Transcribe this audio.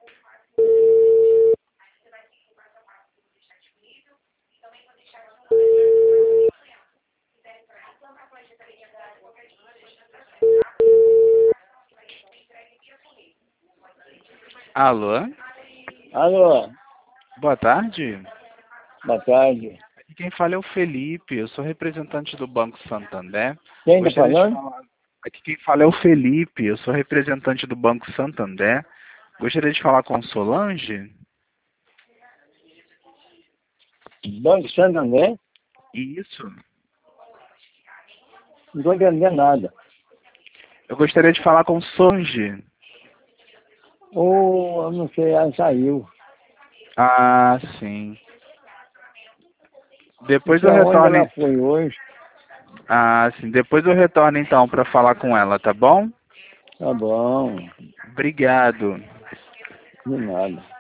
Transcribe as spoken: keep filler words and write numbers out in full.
Alô? Alô, Boa tarde. boa tarde. Aqui quem fala é o Felipe, eu sou representante do Banco Santander. Quem está Gostaria de falando? falar... Aqui quem fala é o Felipe, eu sou representante do Banco Santander. Gostaria de falar com Solange? Banco Santander? Isso. Não estou entendendo nada. Eu gostaria de falar com Solange. Ou, eu não sei, ela saiu. Ah, sim. Depois Não eu sei aonde retorno. ela foi hoje. Ah, sim. Depois eu retorno então para falar com ela, tá bom? Tá bom, Obrigado. de nada.